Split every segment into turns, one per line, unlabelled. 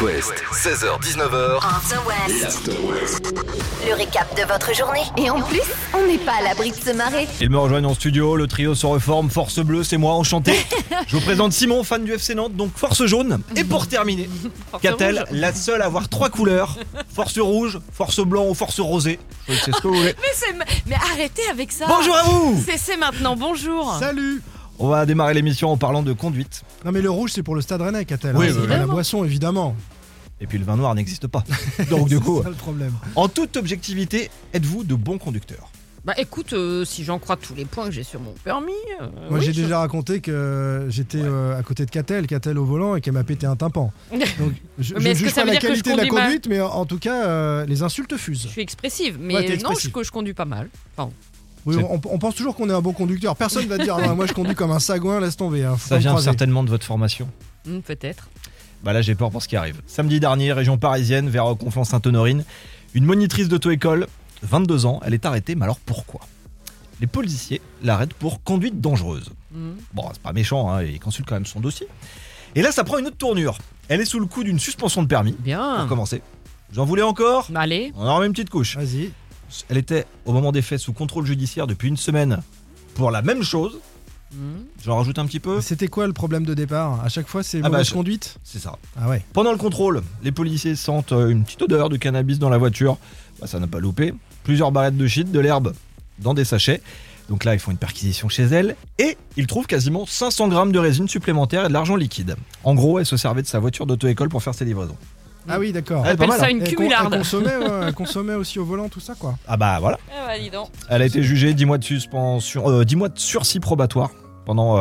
West, 16h-19h.
After West. Le récap de votre journée. Et en plus, on n'est pas à l'abri de se marrer.
Ils me rejoignent en studio, le trio se reforme, Force Bleue, c'est moi, enchanté. Je vous présente Simon, fan du FC Nantes, donc Force Jaune. Et pour terminer, Catel, la seule à avoir 3 couleurs, Force Rouge, Force Blanc ou Force Rosée. C'est ce que vous voulez.
Mais arrêtez avec ça.
Bonjour à vous.
C'est maintenant, bonjour.
Salut.
On va démarrer l'émission en parlant de conduite.
Non mais le rouge c'est pour le Stade Rennais, Catel.
Oui,
C'est
oui,
pas la
évidemment.
boisson évidemment.
Et puis le vin noir n'existe pas. Donc du coup,
C'est ça le problème.
en toute objectivité, êtes-vous de bons conducteurs ?
Bah écoute, si j'en crois tous les points que j'ai sur mon permis.
Moi
oui,
j'ai déjà raconté que j'étais à côté de Catel au volant et qu'elle m'a pété un tympan. Donc je
Mais est-ce
juge
que ça
pas
veut
la
dire que je
qualité de la
conduis mal
conduite, mais en tout cas les insultes fusent.
Je suis expressive, mais
Ouais, t'es
non,
expressive.
je conduis pas mal. Enfin,
Oui,
C'est-
on pense toujours qu'on est un bon conducteur. Personne va dire moi je conduis comme un sagouin, laisse tomber. Hein. Faut
Ça
pas me
vient
croiser.
certainement de votre formation.
peut-être.
Bah là j'ai peur pour ce qui arrive. Samedi dernier, région parisienne, vers Conflans-Sainte-Honorine, une monitrice d'auto-école, 22 ans, elle est arrêtée, mais alors pourquoi ? Les policiers l'arrêtent pour conduite dangereuse. Bon, c'est pas méchant, hein, ils consultent quand même son dossier. Et là ça prend une autre tournure. Elle est sous le coup d'une suspension de permis,
Bien.
pour commencer. J'en voulais encore ?
Allez.
On en remet une petite couche.
Vas-y.
Elle était au moment des faits sous contrôle judiciaire depuis une semaine pour la même chose. J'en rajoute un petit peu.
C'était quoi le problème de départ ? À chaque fois c'est
Ah bah,
mauvaise
je-
conduite.
C'est ça.
Ah ouais.
Pendant le contrôle, les policiers sentent une petite odeur de cannabis dans la voiture. Bah, ça n'a pas loupé. Plusieurs barrettes de shit, de l'herbe dans des sachets. Donc là, ils font une perquisition chez elle et ils trouvent quasiment 500 grammes de résine supplémentaire et de l'argent liquide. En gros, elle se servait de sa voiture d'auto-école pour faire ses livrausons.
Ah oui d'accord.
Elle est pas
Appelle
mal,
ça
hein.
une
Elle
cumularde.
elle consommait aussi au volant tout ça quoi.
Ah bah voilà.
Ah bah dis donc.
Elle a été jugée 10 mois de suspension, 10 mois de sursis probatoire pendant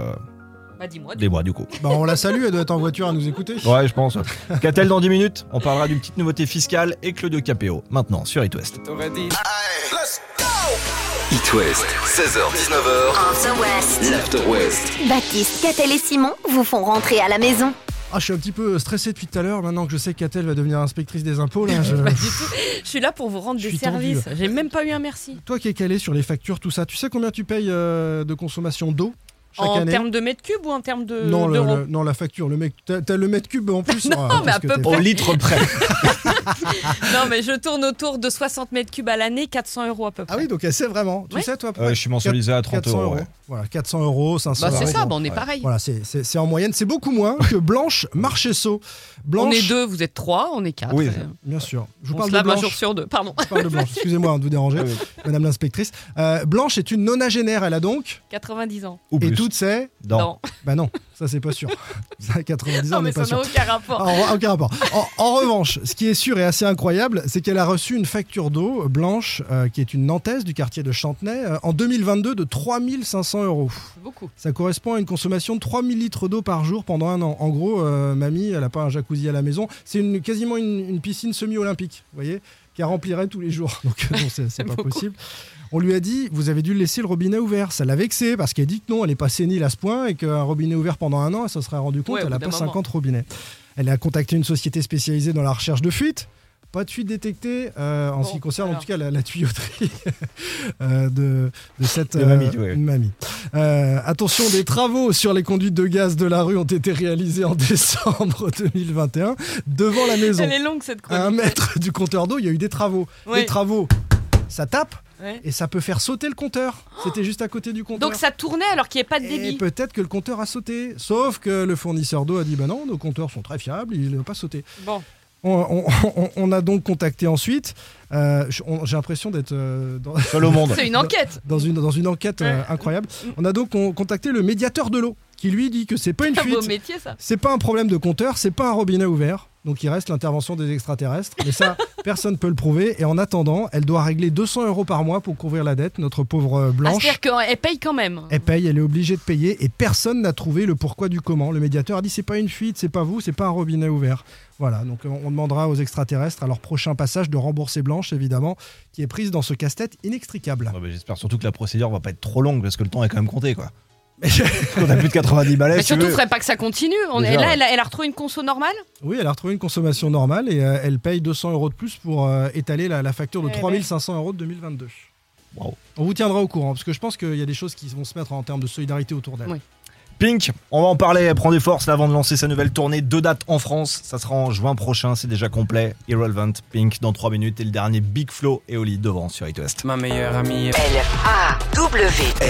Bah dis-moi.
des mois du coup.
Bah on la salue, elle doit être en voiture à nous écouter.
Ouais, je pense. Qu'a-t-elle dans 10 minutes ? On parlera d'une petite nouveauté fiscale et Claudio Capéo. Maintenant sur It West.
It West, 16h-19h.
After West.
L'After West.
Baptiste, Catel et Simon vous font rentrer à la maison.
Ah, je suis un petit peu stressé depuis tout à l'heure, maintenant que je sais que Catel va devenir inspectrice des impôts. Là,
Pas du tout. Je suis là pour vous rendre
Je
des
suis tendu,
services. J'ai même pas eu un merci.
Toi qui es calé sur les factures, tout ça, tu sais combien tu payes de consommation d'eau chaque
En
année
termes de mètres cubes ou en termes de
non,
d'euros
non, la facture, le mec, t'as le mètre cube en plus.
Non, mais à peu
Au litre près.
Non, mais je tourne autour de 60 mètres cubes à l'année, 400 € à peu près.
Ah oui, donc elle sait vraiment. Tu
Ouais.
sais, toi
Je suis mensualisé à 30
400
euros. Ouais.
Voilà, 400 euros, 500
Bah c'est
euros.
ça, bah, on est
Ouais.
pareil.
Voilà, c'est en moyenne. C'est beaucoup moins que Blanche Marchesso. Blanche,
On est 2, vous êtes 3, on est 4.
Oui.
bien sûr. Je vous
On
parle
se
de
lave un jour
Blanche.
sur 2, pardon.
Je parle de Blanche. Excusez-moi de vous déranger,
Oui.
madame l'inspectrice. Blanche est une nonagénaire, elle a donc.
90 ans.
Ou
Et
plus.
toutes ces.
Non.
Bah non, ça c'est pas sûr. Ça, à 90 ans,
Non,
on
mais
n'est pas
ça n'a
sûr.
aucun rapport.
Aucun rapport. En revanche, ce qui est sûr et assez incroyable, c'est qu'elle a reçu une facture d'eau blanche, qui est une Nantaise du quartier de Chantenay, en 2022 de 3500 €.
C'est beaucoup.
Ça correspond à une consommation de 3000 litres d'eau par jour pendant un an. En gros, mamie, elle n'a pas un jacuzzi à la maison. C'est quasiment une piscine semi-olympique, vous voyez, qu'elle remplirait tous les jours. Donc non, c'est pas
beaucoup.
possible. On lui a dit, vous avez dû laisser le robinet ouvert. Ça l'a vexé parce qu'elle dit que non, elle n'est pas sénile à ce point et qu'un robinet ouvert pendant un an, elle se serait rendu compte
Ouais, au
qu'elle n'a
bout
pas
d'un moment.
50 robinets. Elle a contacté une société spécialisée dans la recherche de fuites. Pas de fuite détectée en ce qui concerne en
alors.
tout cas la tuyauterie de cette
De mamie, ouais.
mamie. Attention, des travaux sur les conduites de gaz de la rue ont été réalisés en décembre 2021 devant la maison.
Elle est longue cette
À 1
chronique.
mètre du compteur d'eau, il y a eu des travaux.
Ouais.
Les travaux, ça tape
Ouais.
et ça peut faire sauter le compteur. C'était juste à côté du compteur.
Donc ça tournait alors qu'il n'y avait pas de
Et
débit.
peut-être que le compteur a sauté. Sauf que le fournisseur d'eau a dit bah non, nos compteurs sont très fiables, il n'a pas sauté.
Bon,
On a donc contacté ensuite. J'ai l'impression d'être
Seul au monde.
c'est une enquête.
dans une enquête incroyable. On a donc contacté le médiateur de l'eau qui lui dit que c'est pas une
C'est un beau
fuite,
métier ça.
c'est pas un problème de compteur, c'est pas un robinet ouvert. Donc il reste l'intervention des extraterrestres. Mais ça, personne ne peut le prouver. Et en attendant, elle doit régler 200 € par mois pour couvrir la dette. Notre pauvre
Ah,
Blanche.
c'est-à-dire qu'elle paye quand même.
Elle paye, elle est obligée de payer et personne n'a trouvé le pourquoi du comment. Le médiateur a dit c'est pas une fuite, c'est pas vous, c'est pas un robinet ouvert. Voilà, donc on demandera aux extraterrestres à leur prochain passage de rembourser Blanche, évidemment, qui est prise dans ce casse-tête inextricable.
Ouais, bah, j'espère surtout que la procédure va pas être trop longue parce que le temps est quand même compté quoi. On a plus de 90 balais.
Mais
si tu
surtout,
veux.
faudrait pas que ça continue.
Déjà,
Et là,
ouais.
elle a retrouvé une conso normale.
Oui, elle a retrouvé une consommation normale et elle paye 200 € de plus pour étaler la facture de
Eh
3500 € de 2022.
Waouh.
On vous tiendra au courant parce que je pense qu'il y a des choses qui vont se mettre en termes de solidarité autour d'elle.
Oui.
Pink, on va en parler, elle prend des forces là, avant de lancer sa nouvelle tournée. 2 dates en France, ça sera en juin prochain, c'est déjà complet. Irrelevant, Pink dans 3 minutes et le dernier Big Flo et Oli devant sur It West.
Ma meilleure amie.
L-A-W.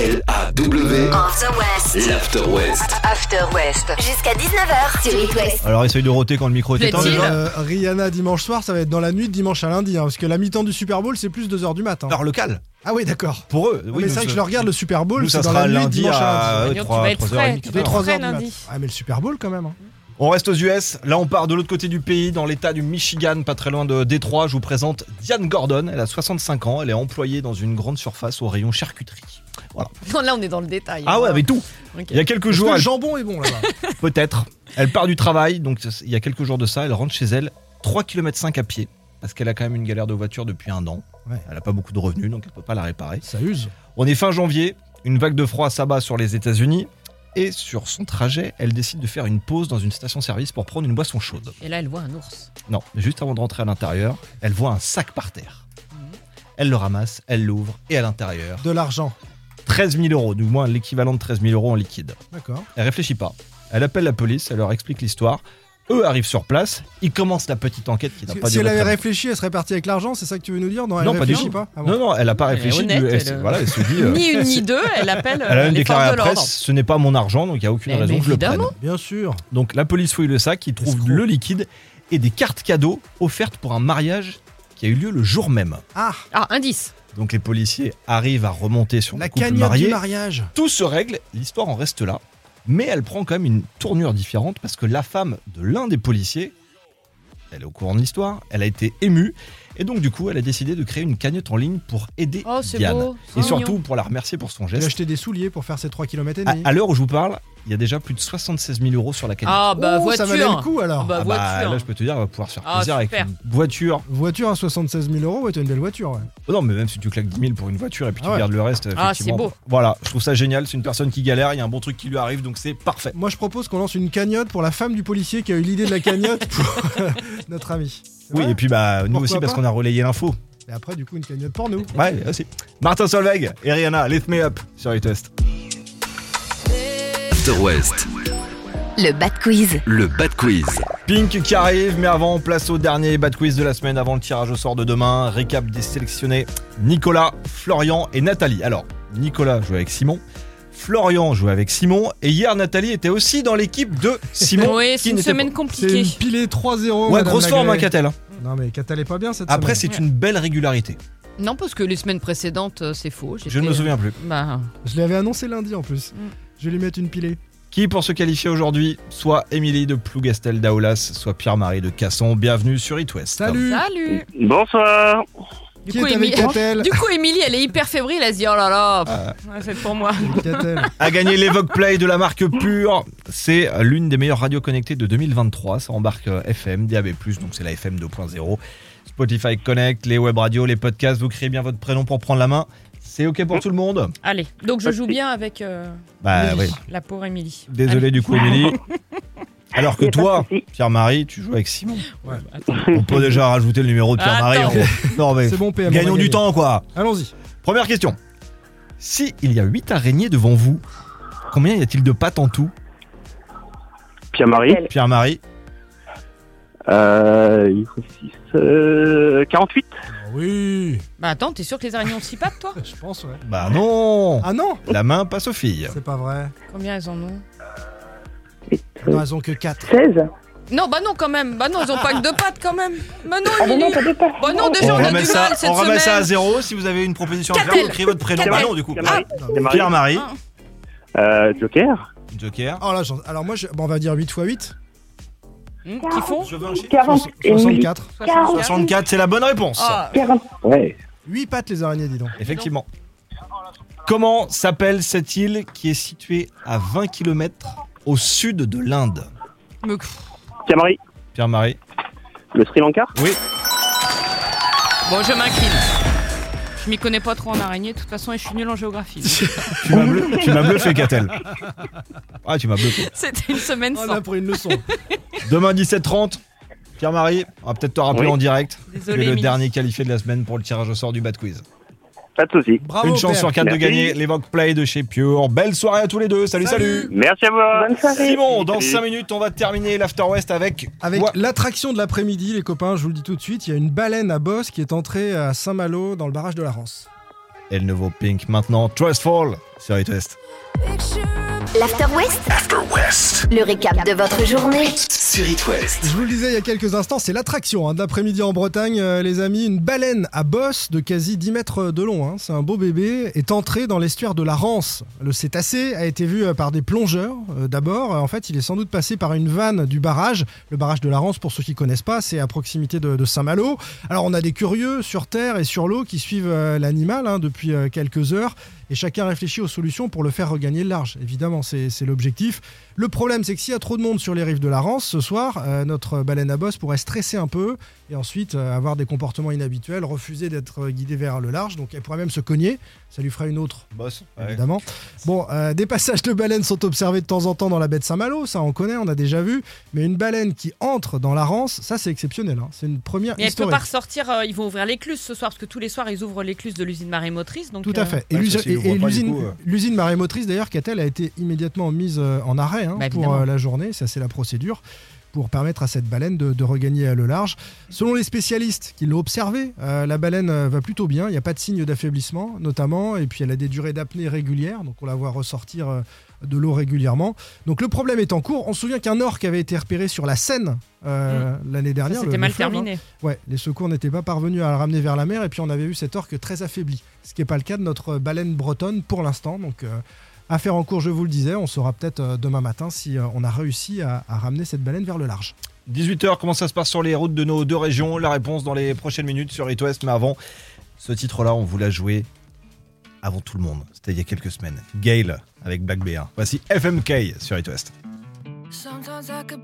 L-A-W.
On the West.
L'After West.
After West. Jusqu'à 19h sur It West.
Alors essaye de roter quand le micro est éteint
Plaît-il
déjà.
Rihanna dimanche soir, ça va être dans la nuit de dimanche à lundi, parce que la mi-temps du Super Bowl, c'est plus 2h du matin.
Heure locale,
Ah oui, d'accord.
pour eux.
Mais c'est vrai que je le regarde, le Super Bowl,
nous,
c'est
ça
dans
sera
la nuit de
lundi
dimanche à
à
lundi.
Tu vas être frais, tu vas être
3h
frais
du mat.
lundi.
Ah, mais le Super Bowl quand même. Hein.
On reste aux US, là on part de l'autre côté du pays, dans l'état du Michigan, pas très loin de Détroit. Je vous présente Diane Gordon, elle a 65 ans, elle est employée dans une grande surface au rayon charcuterie. Voilà.
Non, là, on est dans le détail.
Ah ouais, avec tout.
Ok.
Il y a quelques
Est-ce que
jours,
le
elle
jambon est bon là-bas.
peut-être, elle part du travail, donc il y a quelques jours de ça, elle rentre chez elle, 3,5 km à pied, parce qu'elle a quand même une galère de voiture depuis 1 an.
Ouais.
Elle n'a pas beaucoup de revenus, donc elle peut pas la réparer.
Ça use.
On est fin janvier, une vague de froid s'abat sur les États-Unis. Et sur son trajet, elle décide de faire une pause dans une station-service pour prendre une boisson chaude.
Et là, elle voit un ours.
Non, mais juste avant de rentrer à l'intérieur, elle voit un sac par terre. Elle le ramasse, elle l'ouvre et à l'intérieur,
De l'argent.
13 000 euros, du moins l'équivalent de 13 000 euros en liquide.
D'accord.
Elle réfléchit pas. Elle appelle la police, elle leur explique l'histoire. Eux arrivent sur place, ils commencent la petite enquête qui n'a pas
Si
duré
elle avait
très longtemps.
réfléchi, elle serait partie avec l'argent, c'est ça que tu veux nous dire? Non, elle
Non, pas du
réfléchit
tout.
pas. Ah bon.
Non, elle n'a pas
Elle est
réfléchi.
honnête,
Elle se dit.
Ni une ni deux, elle appelle
Elle a même
les
déclaré à
forces
la
de
presse,
l'ordre.
ce n'est pas mon argent, donc il n'y a aucune
Mais
raison que je le prenne.
évidemment.
Bien sûr.
Donc la police fouille le sac, ils trouvent
Escroc.
le liquide et des cartes cadeaux offertes pour un mariage qui a eu lieu le jour même.
Ah,
Ah, indice.
Donc les policiers arrivent à remonter sur
la
le couple
cagnotte
marié.
du mariage.
Tout se règle, l'histoire en reste là. Mais elle prend quand même une tournure différente parce que la femme de l'un des policiers, elle est au courant de l'histoire, elle a été émue. Et donc du coup, elle a décidé de créer une cagnotte en ligne pour aider
Oh, c'est
Diane.
beau. c'est
Et surtout
mignon.
pour la remercier pour son
Elle a
geste.
acheté des souliers pour faire ses 3 km et
À,
demi.
à l'heure où je vous parle, il y a déjà plus de 76 000 euros sur la cagnotte.
Ah, bah,
Oh,
voiture.
ça valait le coup alors.
Ah, bah,
Ah bah,
voiture.
là, je peux te dire, elle va pouvoir se faire
Ah,
plaisir avec
super.
une voiture.
Voiture à 76 000 euros, ouais, t'as une belle voiture. Ouais.
Oh non, mais même si tu claques 10 000 pour une voiture et puis tu
Ah ouais.
gardes le reste,
Ah,
effectivement.
c'est beau.
Voilà, je trouve ça génial. C'est une personne qui galère, il y a un bon truc qui lui arrive, donc c'est parfait.
Moi, je propose qu'on lance une cagnotte pour la femme du policier qui a eu l'idée de la cagnotte pour notre ami. C'est
Oui,
vrai
et puis bah nous
Pourquoi
aussi parce
pas
qu'on a relayé l'info.
Et après, du coup, une cagnotte pour nous.
Ouais, aussi. Martin Solveig et Rihanna, Lift Me Up sur It West.
After West.
Le Bad Quiz.
Le Bad Quiz.
Pink qui arrive, mais avant, place au dernier Bad Quiz de la semaine avant le tirage au sort de demain. Récap des sélectionnés Nicolas, Florian et Nathalie. Alors, Nicolas jouait avec Simon. Florian jouait avec Simon. Et hier, Nathalie était aussi dans l'équipe de Simon.
Oui,
qui
c'est une
n'était
semaine
C'est
compliquée.
une pilée 3-0.
Ouais,
Madame
grosse forme, hein,
Lagrée.
qu'a-t-elle, hein.
Non, mais Catel est pas bien cette
Après,
semaine.
c'est une belle régularité.
Non, parce que les semaines précédentes, c'est faux.
Je ne me souviens plus.
Bah,
Je l'avais annoncé lundi en plus. Je vais lui mettre une pilée.
Qui pour se qualifier aujourd'hui, soit Émilie de Plougastel d'Aoulas, soit Pierre-Marie de Casson. Bienvenue sur It West.
Salut.
salut.
Bonsoir.
Du
Qui
coup,
est avec Catel
Du coup, Émilie, elle est hyper fébrile. Elle se dit oh là là, ouais, c'est pour moi.
Catel.
A gagné l'Evoque Play de la marque Pure. C'est l'une des meilleures radios connectées de 2023. Ça embarque FM, DAB+, donc c'est la FM 2.0. Spotify Connect, les web radios, les podcasts. Vous créez bien votre prénom pour prendre la main. C'est OK pour tout le monde?
Allez, donc je joue bien avec
Bah
Émilie,
oui.
la pauvre Émilie.
Désolé du coup, Émilie. Alors que
Y a pas
toi,
de souci.
Pierre-Marie, tu joues avec Simon.
Attends.
On peut déjà rajouter le numéro de Pierre-Marie.
Attends.
Non mais
C'est bon, PM. on
gagnons
va
du
gagner.
temps quoi.
Allons-y.
Première question. Si il y a 8 araignées devant vous, combien y a-t-il de pattes en tout?
Pierre-Marie.
Pierre-Marie?
Il faut 48.
Oui.
Bah attends, t'es sûr que les araignées ont 6 pattes, toi?
Je pense, ouais.
Bah non.
Ah non,
La main passe aux filles.
c'est pas vrai.
Combien elles en ont?
Non, elles ont que 4.
16.
Non, bah non, quand même. Bah non, ils ont pas que 2 pattes, quand même. Bah non,
Ah mais
Émilie.
non, ça dépend.
Bah non, déjà, on a du mal cette
on remet ça à
semaine.
0. Si vous avez une proposition à faire,
Catel.
vous criez votre prénom. Bah non, du coup.
Pierre-Marie.
Pierre-Marie.
Joker.
Joker.
Oh là, alors moi, bon, on va dire 8 x 8.
Qui font?
Je veux un chiffre.
40. et
64.
64, c'est la bonne réponse.
Ah,
40. Ouais.
8 pattes les araignées, dis donc.
Effectivement. Comment s'appelle cette île qui est située à 20 km au sud de l'Inde?
me-
Pierre-Marie.
Pierre-Marie.
Le Sri Lanka.
Oui.
Bon, je m'incline. Je m'y connais pas trop en araignée, de toute façon, et je suis nul en géographie. donc.
Tu m'as bluffé, Catel. Ah, tu m'as bluffé.
C'était une semaine
On
sans.
a pris une leçon.
Demain 17h30, Pierre-Marie, on va peut-être te rappeler
Oui.
en direct. Tu
Désolée,
es le
Émilie.
dernier qualifié de la semaine pour le tirage au sort du Bad Quiz.
Pas de soucis.
Bravo,
Une chance
Père.
sur 4 de
Merci.
gagner l'Evoque Play de chez Pure. Belle soirée à tous les deux. Salut.
Merci à vous.
Bonne soirée.
Simon, dans
Salut.
5 minutes, on va terminer l'After West avec
Avec
quoi
l'attraction de l'après-midi, les copains, je vous le dis tout de suite, il y a une baleine à bosse qui est entrée à Saint-Malo dans le barrage de la Rance.
Et le nouveau Pink maintenant, Trustful sur It West.
L'After West,
After West.
le récap de votre journée.
Sur It West.
Je vous le disais il y a quelques instants, c'est l'attraction de l'après-midi en Bretagne, les amis. Une baleine à bosse de quasi 10 mètres de long, c'est un beau bébé, est entrée dans l'estuaire de la Rance. Le cétacé a été vu par des plongeurs d'abord. En fait, il est sans doute passé par une vanne du barrage. Le barrage de la Rance, pour ceux qui ne connaissent pas, c'est à proximité de Saint-Malo. Alors, on a des curieux sur terre et sur l'eau qui suivent l'animal depuis quelques heures. Et chacun réfléchit aux solutions pour le faire regagner le large. Évidemment, c'est l'objectif. Le problème, c'est que s'il y a trop de monde sur les rives de la Rance, ce soir, notre baleine à bosse pourrait stresser un peu et ensuite avoir des comportements inhabituels, refuser d'être guidée vers le large. Donc elle pourrait même se cogner. Ça lui ferait une autre,
Boss.
évidemment. Bon, des passages de baleines sont observés de temps en temps dans la baie de Saint-Malo. Ça, on connaît, on a déjà vu. Mais une baleine qui entre dans la Rance, ça, c'est exceptionnel. C'est une première
Mais elle peut
historique.
pas ressortir, ils vont ouvrir l'écluse ce soir, parce que tous les soirs, ils ouvrent l'écluse de l'usine marémotrice. Donc,
Tout à fait.
Ouais, ça, s'il ouvre pas, du coup,
L'usine marémotrice, d'ailleurs, Catel a été immédiatement mise en arrêt
Bah,
pour
évidemment.
la journée. Ça, c'est la procédure pour permettre à cette baleine de regagner le large. Selon les spécialistes qui l'ont observé, la baleine va plutôt bien. Il n'y a pas de signe d'affaiblissement, notamment. Et puis, elle a des durées d'apnée régulières. Donc, on la voit ressortir de l'eau régulièrement. Donc, le problème est en cours. On se souvient qu'un orque avait été repéré sur la Seine l'année
Ça,
dernière.
c'était
le
mal
fleuve,
terminé.
Ouais, les secours n'étaient pas parvenus à le ramener vers la mer et puis on avait vu cet orque très affaibli, ce qui n'est pas le cas de notre baleine bretonne pour l'instant. Donc affaire en cours, je vous le disais, on saura peut-être demain matin si on a réussi à ramener cette baleine vers le large.
18h, comment ça se passe sur les routes de nos deux régions? La réponse dans les prochaines minutes sur It West. Mais avant, ce titre-là, on vous l'a joué avant tout le monde. C'était il y a quelques semaines. Gale avec Black Bear. Voici FMK sur It West.
Sometimes I could